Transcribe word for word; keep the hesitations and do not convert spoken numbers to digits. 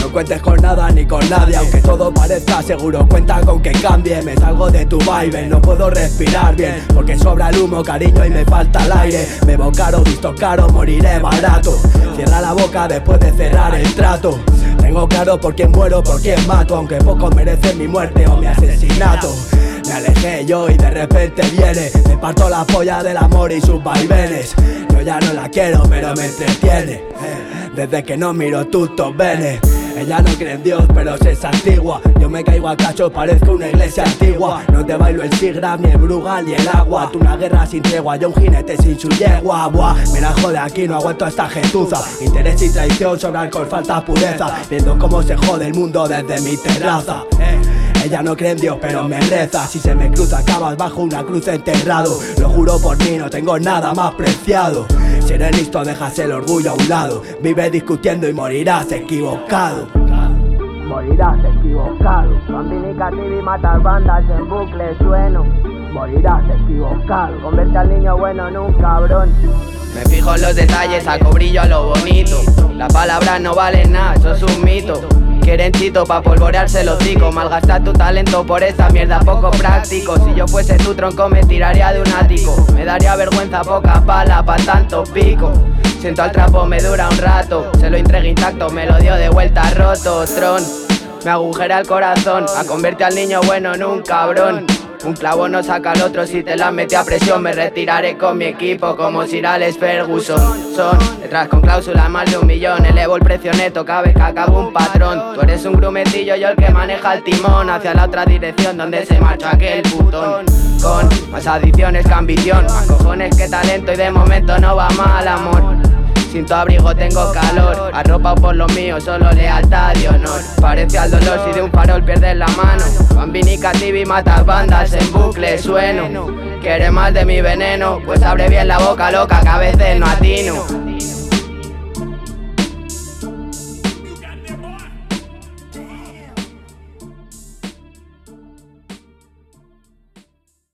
No cuentes con nada ni con nadie, aunque todo parezca seguro, cuenta con que cambie. Me salgo de tu vibe, no puedo respirar bien, porque sobra el humo, cariño, y me falta el aire. Bebo caro, visto caro, moriré barato. Cierra la boca después de cerrar el trato. Tengo claro por quién muero, por quién mato, aunque pocos merecen mi muerte o mi asesinato. Me alejé yo y de repente viene, me parto la polla del amor y sus vaivenes. Yo ya no la quiero, pero me entretiene, desde que no miro tutos venes. Ella no cree en Dios, pero se es antigua. Yo me caigo a cacho, parezco una iglesia antigua. No te bailo el Sigram, ni el Brugal, ni el agua. Tú una guerra sin tregua, yo un jinete sin su yegua. Buah, me la jode aquí, no aguanto a esta gentuza. Interés y traición, sobre alcohol, falta pureza. Viendo cómo se jode el mundo desde mi terraza. eh. Ella no cree en Dios, pero me reza. Si se me cruza, acabas bajo una cruz enterrado. Lo juro por mí, no tengo nada más preciado. Si eres listo, dejas el orgullo a un lado. Vive discutiendo y morirás equivocado. Morirás equivocado. Bambinica T V, matas bandas en bucle, sueno. Morirás equivocado. Convierte al niño bueno en un cabrón. Me fijo en los detalles, saco brillo a lo bonito. Las palabras no valen nada, eso es un mito. Quieren chito pa' polvorearse el hocico. Malgastar tu talento por esta mierda poco práctico. Si yo fuese tu tronco me tiraría de un ático. Me daría vergüenza poca pala pa' tanto pico. Siento al trapo, me dura un rato. Se lo entregué intacto, me lo dio de vuelta roto. Tron, me agujera el corazón. A convertir al niño bueno en un cabrón. Un clavo no saca al otro, si te la mete a presión. Me retiraré con mi equipo como Sir Alex Ferguson. Son letras con cláusula más de un millón. Elevo el precio neto, cabe que acabo un patrón. Tú eres un grumetillo, yo el que maneja el timón. Hacia la otra dirección donde se marcha aquel putón. Con más adicciones que ambición. Más cojones que talento y de momento no va mal, amor. Sin tu abrigo tengo calor, arropado por lo mío, solo lealtad y honor. Parece al dolor si de un farol pierdes la mano. Bambinica T V, matas bandas en bucle, sueno. ¿Quieres más de mi veneno? Pues abre bien la boca loca que a veces no atino.